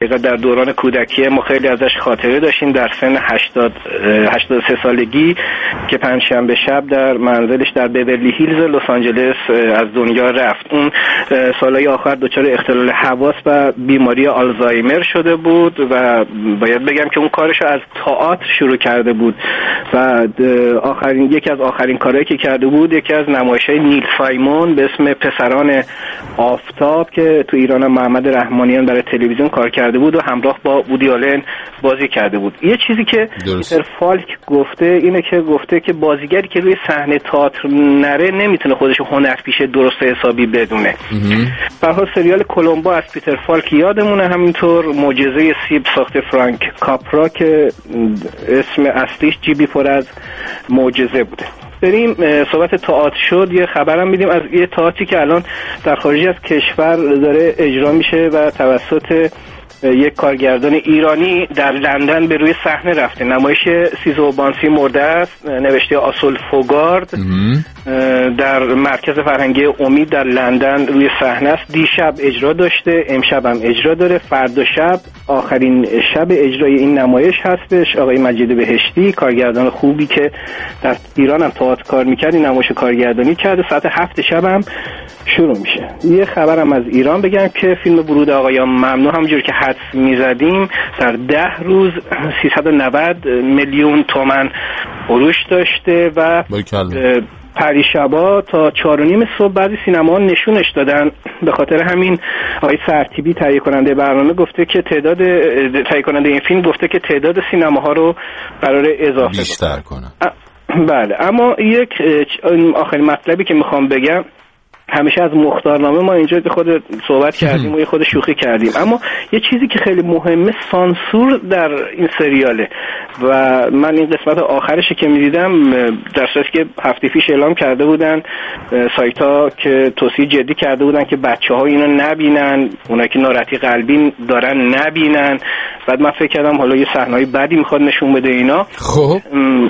حقیقت در دوران کودکی ما خیلی ازش خاطره داشتیم. در سن 83 سالگی که پنجشنبه شب در منزلش در بیورلی هیلز لس آنجلس از دنیا رفت. اون سالهای آخر دچار اختلال حواس و بیماری آلزایمر شده بود و باید بگم که اون کارشو از تئاتر شروع کرده بود و یکی از آخرین کارهایی که کرده بود یکی از نمایش‌های نیل سایمون به اسم پسران آفتاب که تو ایران محمد رحمانیان برای تلویزیون کار کرده بود و همراه با وودی آلن بازی کرده بود. یه چیزی که پیتر فالک گفته اینه که گفته که بازیگری که روی صحنه تئاتر نره نمیتونه خودشو هنرپیشه درست حسابی بدونه. به هر حال سریال کولومبو از پیتر فالک یادمونه، همینطور معجزه سیب ساخت فرانک کاپرا که اسم اصلیش جیبی پر از معجزه بوده. بریم صحبت تئاتر شد، یه خبرم میدیم از یه تئاتری که الان در خارج از کشور داره اجرا میشه و توسط یک کارگردان ایرانی در لندن به روی صحنه رفته. نمایش سیزو بانسی مرده است نوشته آسول فوگارد در مرکز فرهنگی امید در لندن روی صحنه است. دیشب اجرا داشته، امشب هم اجرا داره، فردا شب آخرین شب اجرای این نمایش هستش. آقای مجید بهشتی کارگردان خوبی که در ایران هم تئاتر کار میکرد این نمایش کارگردانی کرده. ساعت 7 شب هم شروع میشه. یه خبرم از ایران بگم که فیلم ورود آقایان ممنوع همونجوری که حدس میزدیم در 10 روز 390 میلیون تومان فروش داشته و پریشبا تا 4:30 صبح بعضی سینماها نشونش دادن. به خاطر همین آقای سرتیبی تهیه کننده برنامه گفته که تهیه کننده این فیلم گفته که تعداد سینماها رو قرار اضافه بیشتر کنن. بله، اما یک آخرین مطلبی که میخوام بگم، همیشه از مختارنامه ما اینجا خود صحبت کردیم و یه خود شوخی کردیم، اما یه چیزی که خیلی مهمه سانسور در این سریاله و من این قسمت آخرش که میدیدم در صورتی که هفته پیش اعلام کرده بودن سایت‌ها که توصیه جدی کرده بودن که بچه‌ها اینو نبینن، اونایی که ناراحتی قلبی دارن نبینن. بعد من فکر کردم حالا یه صحنه‌ای بدی میخواد نشون بده اینا. خب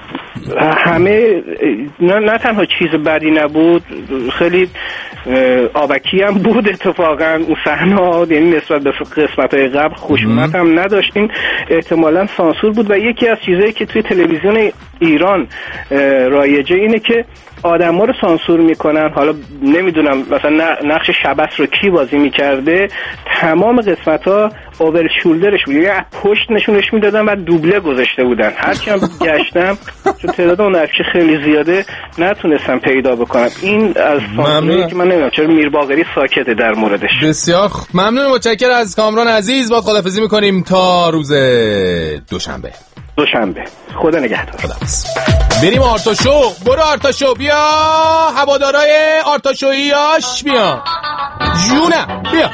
همه نه تنها چیز بدی نبود، خیلی آبکی هم بود اتفاقا اون صحنه‌ها، یعنی نسبت به قسمت‌های قبل خشونت هم نداشت. این احتمالاً سانسور بود و یکی از چیزایی که توی تلویزیون ایران رایجه اینه که آدم‌ها رو سانسور میکنن. حالا نمیدونم مثلا نقش شبس رو کی بازی میکرده، تمام قسمت‌ها اوور شولدرش بود، یعنی پشت نشونش میدادن و دوبله گذاشته بودن. هرچی هم گشتم چون تعداد اون نقش خیلی زیاده نتونستم پیدا بکنم. این از سانسوری که من نمیدونم چرا میر باقری ساکته در موردش. بسیار ممنون، متشکرم از کامران عزیز. با خداحافظی میکنیم تا روز دوشنبه. خدا نگهدار. خداحافظ. بریم آرتاشو. برو آرتاشو، بیا هوادارای آرتاشوییاش بیا جونم بیا.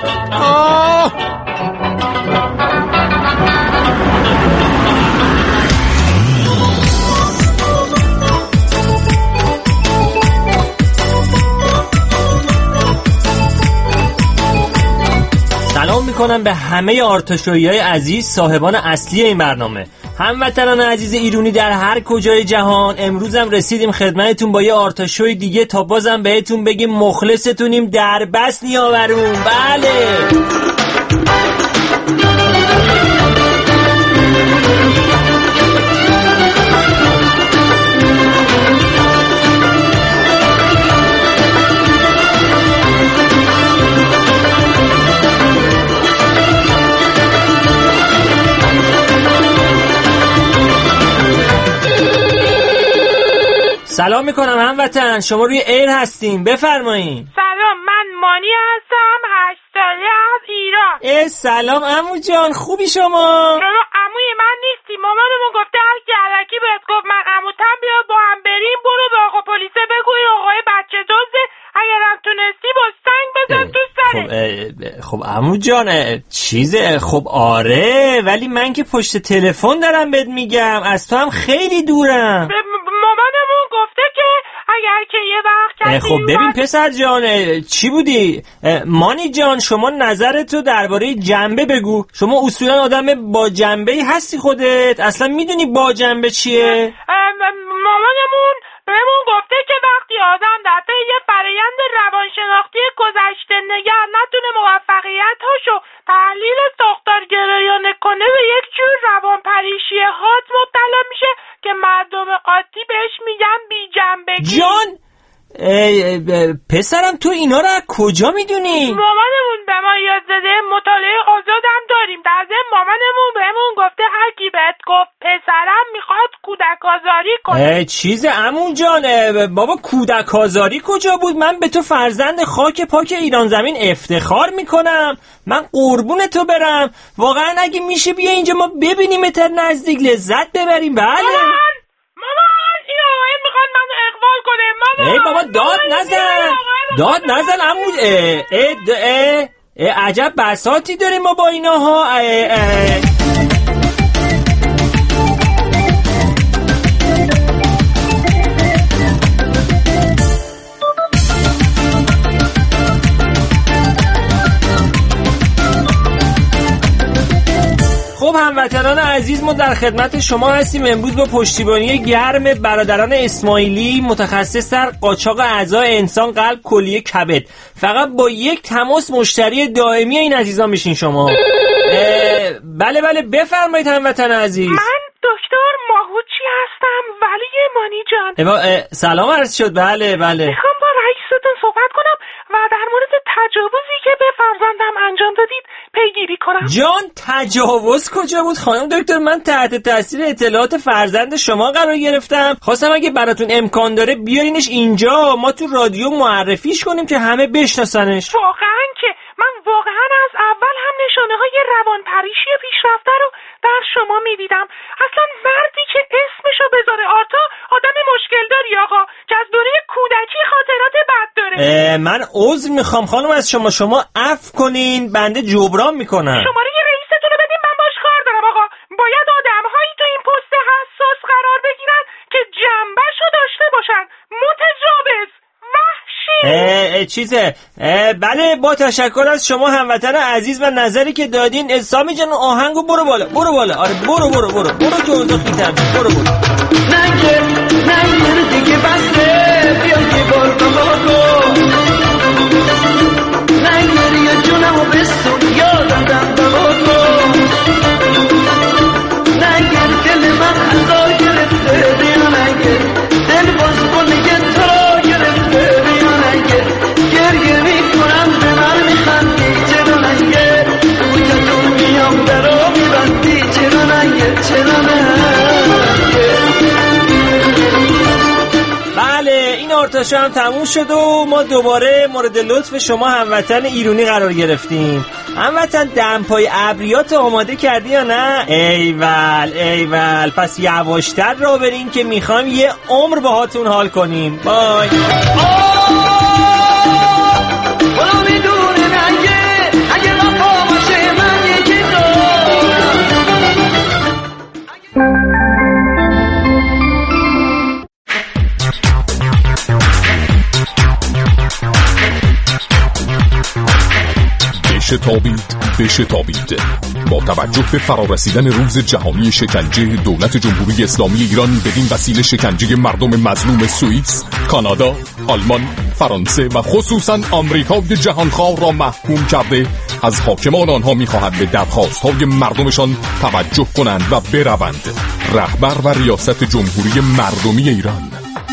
سلام میکنم به همه آرتاشویی‌های عزیز، صاحبان اصلی این برنامه، هموطنان عزیز ایرانی در هر کجای جهان. امروزم رسیدیم خدمتتون با یه آرتاشوی دیگه تا بازم بهتون بگیم مخلصتونیم، در بس نیاورون. بله سلام میکنم هموطن، شما روی ایر هستین، بفرمایین. سلام، من مانی هستم، 8 ساله از ایران. سلام عمو جان، خوبی شما عموی من نیستی، مامانمون گفته هر کی الکی بهت گفت من عموتم بیا با هم بریم، برو به آقا پلیسه بگوی آقای بچه دزده، اگرم تونستی با سنگ بزن تو سرش. خب عمو جان چیزه، خب آره، ولی من که پشت تلفن دارم بهت میگم، از تو هم خیلی دورم. مامانمون گفته که اگر که یه وقت خب ببین پسر جان، چی بودی؟ مانی جان شما نظرتو درباره جنبه بگو. شما اصولا آدم با جنبه‌ای هستی خودت، اصلا میدونی با جنبه چیه؟ مامانمون بهمون گفته که وقتی آدم در طی یه فرآیند روانشناسی روانشناختی گذشته نگر نتونه موفقیت‌هاشو تحلیل ساختارگرایانه کنه به یک جور روانپریشی هات مبتلا میشه که مردم عادی بهش میگن بی‌جنبگی. جان پسرم تو اینا رو از کجا میدونی؟ مامانمون به ما یاد داده، مطالعه آزادم داریم. در ضمن مامانمون بهمون گفته هر کی بهت گفت پسرم میخواد کودک آزاری کنه. چیز عمو جان، بابا کودک آزاری کجا بود؟ من به تو فرزند خاک پاک ایران زمین افتخار میکنم. من قربون تو برم. واقعا اگه میشه بیا اینجا ما ببینیمت نزدیک، لذت ببریم. بله مامان این آقای میخواد منو اقبال کنه. مامان ای بابا داد نزن عمو. عجب بساطی داریم ما با ایناها. خب هموطنان عزیز، ما در خدمت شما هستیم امروز با پشتیبانی گرم برادران اسماعیلی، متخصص در قاچاق اعضای انسان، قلب، کلیه، کبد. فقط با یک تماس مشتری دائمی این عزیزان میشین شما. بله بفرمایید هموطن عزیز. من دکتر ماهوچی هستم، ولی مانی جان. سلام عرض شد. بله میخوام با رئیستون صحبت کنم و در مورد تجاوزی که به فرزندم انجام دادید پیگیری کنم. جان تجاوز کجا بود خانم دکتر؟ من تحت تاثیر اطلاعات فرزند شما قرار گرفتم. خواستم اگه براتون امکان داره بیارینش اینجا، ما تو رادیو معرفیش کنیم که همه بشناسنش. واقعا که من واقعا از اول هم نشانه های روانپریشی پیشرفته رو در شما میدیدم. اصلا مردی که اسمشو بذاره آرتا آدم مشکل داری آقا، که از دوره کودکی خاطرات بد داره. من عذر میخوام خانم از شما عفو کنین، بنده جبران میکنم. شماره رئیستون رو بدین، من باش کار دارم آقا. باید آدم‌هایی تو این پست حساس قرار بگیرن که جنبه‌شو داشته باشن. متجاوز، چیزه. بله با تشکر از شما هموطن عزیز و نظری که دادین. سامی جان آهنگو برو بالا. آره برو که اوضاع خیتر برو. نگیر دیگه بسته، بیا یه بار بابا نگیر یه جونمو بستون، یادم بابا نگیر دل من خدا گرفته، بیا نگیر دل باز بلگه تا گرفته، بیا نگیر گریه میکنم به من میخندی، چرا نگیر بوجتون میام درو میبندی، چرا نگیر چرا نگیر. بله این آرتاشو هم تموم شد و ما دوباره مورد لطف شما هموطن ایرانی قرار گرفتیم. هموطن دمپای ابریات آماده کردی یا نه؟ ایول پس یواشتر را برین که میخوایم یه عمر باهاتون حال کنیم. بای. بشتابید با توجه به فرارسیدن روز جهانی شکنجه دولت جمهوری اسلامی ایران بدین وسیله شکنجه مردم مظلوم سوئیس، کانادا، آلمان، فرانسه و خصوصا آمریکای جهانخوار را محکوم کرده، از حاکمان آنها می‌خواهد به درخواست‌های مردمشان توجه کنند و بروند. رهبر و ریاست جمهوری مردمی ایران.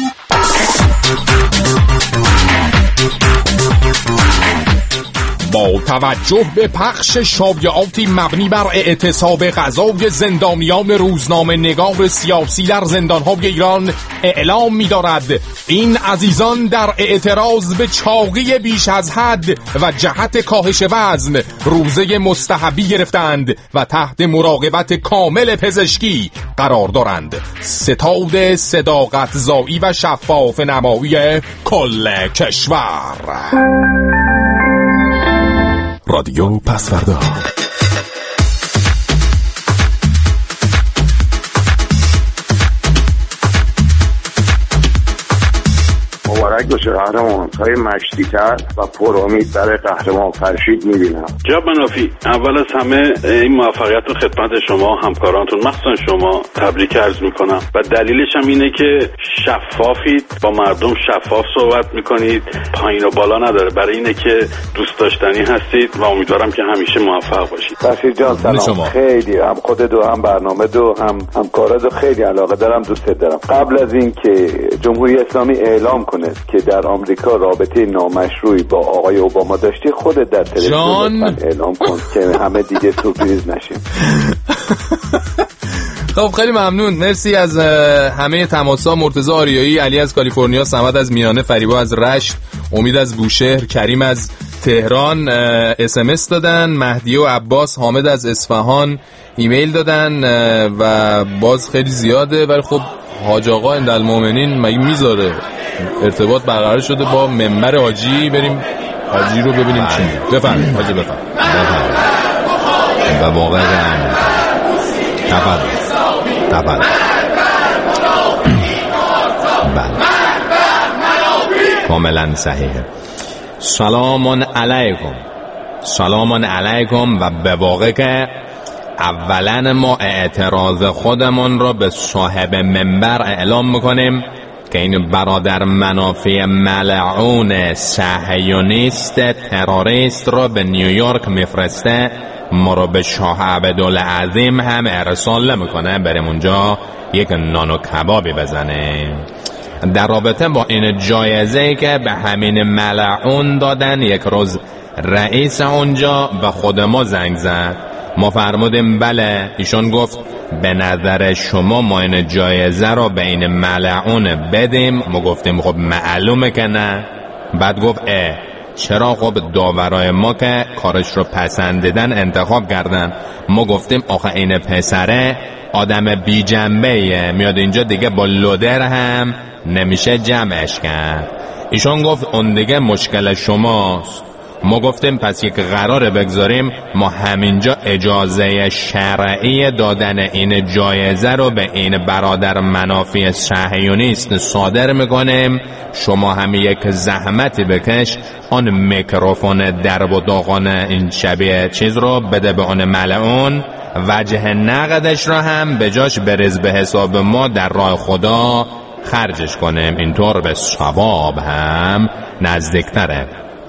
با توجه به پخش شایعاتی مبنی بر اعتصاب غذای زندانیان روزنامه نگار سیاسی در زندان‌های ایران اعلام می‌دارد این عزیزان در اعتراض به چاقی بیش از حد و جهت کاهش وزن روزه مستحبی گرفتند و تحت مراقبت کامل پزشکی قرار دارند. ستاد صداقت زایی و شفاف نمایی کل کشور. رادیو پسوردا. مبارک دو قهرمان‌های مشتی‌تر و پرامید برای قهرمان فرشید می‌بینم. جناب منافی، اول از همه این موفقیت رو خدمت شما همکارانتون مخصوصا شما تبریک عرض میکنم و دلیلش هم اینه که شفافید، با مردم شفاف صحبت میکنید، پایین و بالا نداره. برای اینه که دوست داشتنی هستید و امیدوارم که همیشه موفق باشید. فرشید جان سلام. خیلی هم خودت و هم برنامه دو هم همکارات خیلی علاقه دارم، دوست دارم. قبل از این که جمهوری اسلامی اعلام کنه که در آمریکا رابطه نامشروعی با آقای اوباما داشتی، خودت در تلویزیون اعلام کن که همه دیگه سورپرایز نشیم. خب خیلی ممنون، مرسی از همه تماسا. مرتضی آریایی، علی از کالیفرنیا، صمد از میانه، فریبا از رشت، امید از بوشهر، کریم از تهران SMS دادن، مهدی و عباس، حامد از اصفهان ایمیل دادن و باز خیلی زیاده. ولی خب حاج آقا اندالمومنین مگه میذاره ارتباط برقرار شده با منبر حاجی؟ بریم حاجی رو ببینیم چی میگه. بفرمایید حاجی، بفرمایید. و واقعا تفضل. بله کاملا صحیحه. سلام علیکم و به واقع که اولا ما اعتراض خودمون رو به صاحب منبر اعلام میکنیم که این برادر منافی ملعون صهیونیست تروریست رو به نیویورک میفرسته، ما رو به شاه عبدالعظیم هم ارسال میکنه بریم اونجا یک نان و کبابی بزنه. در رابطه با این جایزه‌ای که به همین ملعون دادن، یک روز رئیس اونجا به خود ما زنگ زد، ما فرمودیم بله. ایشون گفت به نظر شما ما این جایزه رو به این ملعون بدیم؟ ما گفتیم خب معلومه که نه. بعد گفت چرا؟ خب داورای ما که کارش رو پسندیدن انتخاب کردن. ما گفتیم آخه این پسره آدم بی جنبه‌ایه، میاد اینجا دیگه با لودر هم نمیشه جمعش کرد. ایشون گفت اون دیگه مشکل شماست. ما گفتیم پس یک قراره بگذاریم، ما همینجا اجازه شرعی دادن این جایزه رو به این برادر منافی صهیونیست صادر میکنیم. شما هم یک زحمتی بکش، آن میکروفون درب و داغان این شبیه چیز رو بده به آن ملعون، وجه نقدش رو هم به جاش بریز به حساب ما در راه خدا خرجش کنیم، اینطور به ثواب هم نزدیکتره.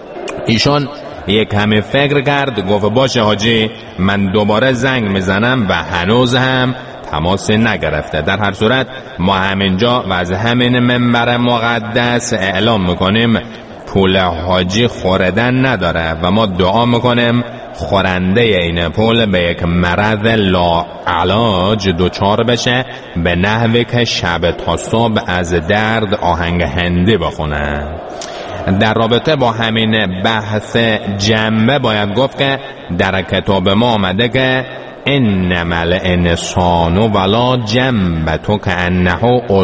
ایشون یک کمی فکر کرد، گفت باشه حاجی، من دوباره زنگ میزنم و هنوز هم تماس نگرفته. در هر صورت ما همینجا و از همین منبر مقدس اعلام میکنیم پول حاجی خوردن نداره و ما دعا میکنیم خورنده این پول به یک مرض لا علاج دوچار بشه، به نحوی که شب تا صبح از درد آهنگ هندی بخونه. در رابطه با همین بحث جنبه باید گفت که در کتاب ما آمده که انما الانسان ولا جنبه که انه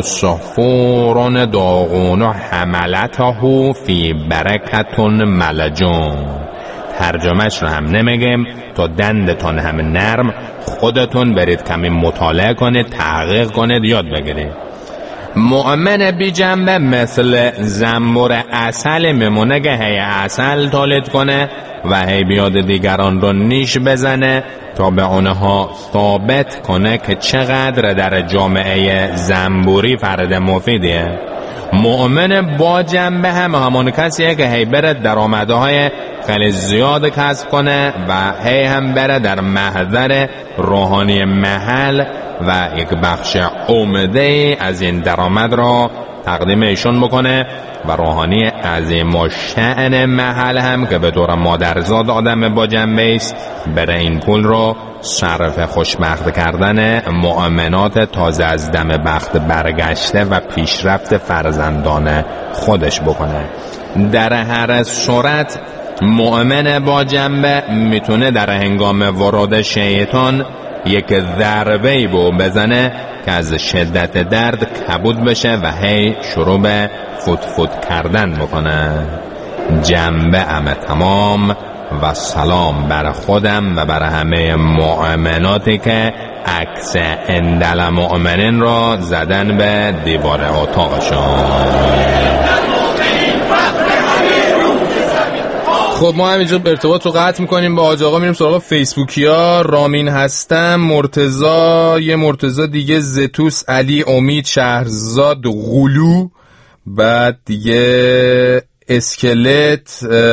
عصفور داغون حملته فی برکت ملجون. ترجمهش رو هم نمیگیم تا دندتون هم نرم، خودتون برید کمی مطالعه کنید، تحقیق کنید، یاد بگیرید. مؤمن بی جنبه مثل زنبور عسل میمونه که هی عسل تولید کنه و هی بیاد دیگران رو نیش بزنه تا به اونها ثابت کنه که چقدر در جامعه زنبوری فرد مفیدیه. مؤمن با جنبه هم همون کسیه که هی بره درآمدهای خیلی زیاد کسب کنه و هی هم بره در محضر روحانی محل و یک بخش عمده از این درآمد را تقدیم ایشون بکنه و روحانی عظیم و شأن محل هم که به طور مادرزاد آدم با جنبه است بره این پول رو صرف خوشبخت کردن مؤمنات تازه از دم بخت برگشته و پیشرفت فرزندان خودش بکنه. در هر صورت مؤمن با جنبه میتونه در هنگام ورود شیطان یک ضربه‌ای بزنه که از شدت درد کبود بشه و هی شروع به فوت فوت کردن بکنه. جنبه ام تمام و سلام بر خودم و بر همه مؤمناتی که عکس اندل مؤمنین را زدن به دیوار اتاقشان. خب ما همینجا ارتباط رو قطع میکنیم با حاج آقا، میریم سراغ فیسبوکیا. رامین هستم، مرتضی، یه مرتضی دیگه، زتوس، علی، امید، شهرزاد، غلو، بعد دیگه اسکلت،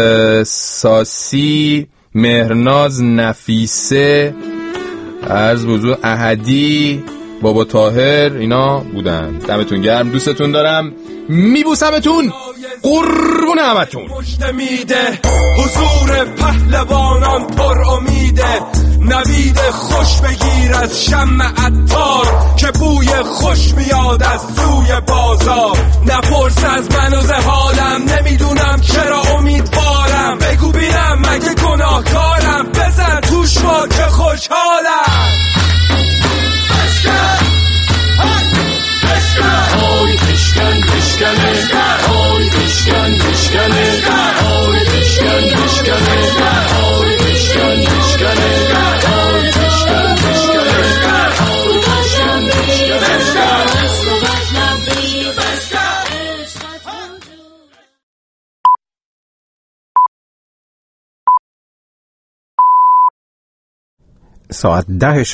ساسی، مهرناز، نفیسه، عرض بزرگ، احدی، بابا طاهر، اینا بودن. دمتون گرم، دوستتون دارم، میبوسمتون، قربون همتون. پشت میده حضور پهلوانان پر امیده، نوید خوش بگیر از شمع عطار که بوی خوش میاد از سوی بازار. نپرس از من و حالم، نمیدونم چرا امیدوارم، بگو بینم مگه گناهکارم، بزن توش ما که خوشحالم. آی بشکن بشکنه، آی بشکن بشکنه، آی بشکن بشکنه، آی بشکن بشکنه، آی بشکن بشکنه، آی بشکن بشکنه. ساعت 10